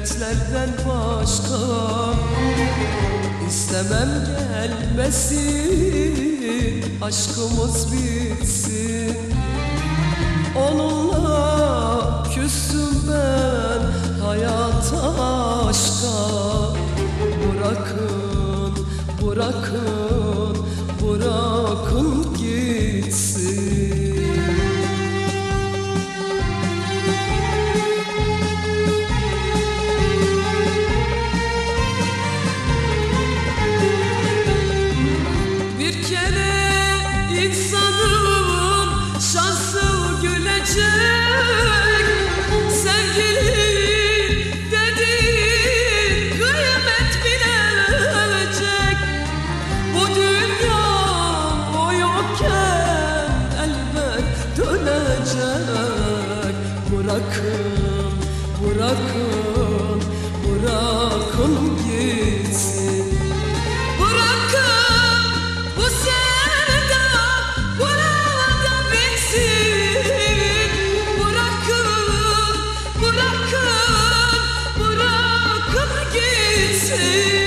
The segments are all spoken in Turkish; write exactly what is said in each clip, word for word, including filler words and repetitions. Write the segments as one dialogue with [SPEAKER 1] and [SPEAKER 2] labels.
[SPEAKER 1] dertlerden başka istemem gelmesin, aşkımız bitsin. Onunla küstüm ben hayata, aşka. Bırakın, bırakın, bırakın gitsin. Bir kere insanın şansı gülecek, sevgili dediğin kıymet bilecek. Bu dünya o yokken elbet dönecek. Bırakın, bırakın, bırakın gitsin. Bırakın bu sevda burada bitsin. Bırakın, bırakın, bırakın gitsin.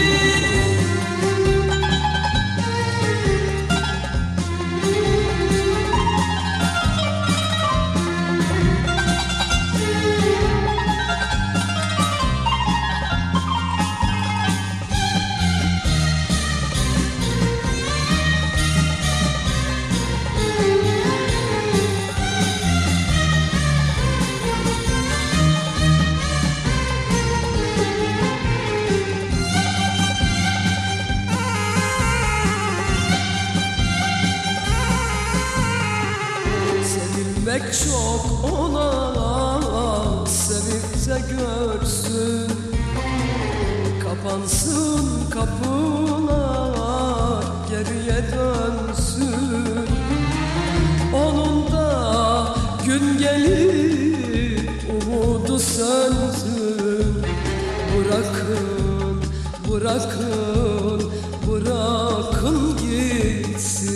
[SPEAKER 1] Sevilmek çok ona, sevip de görsün. Kapansın kapılar, geriye dönsün. Onun da gün gelir umudu sönsün. Bırakın, bırakın, bırakın gitsin.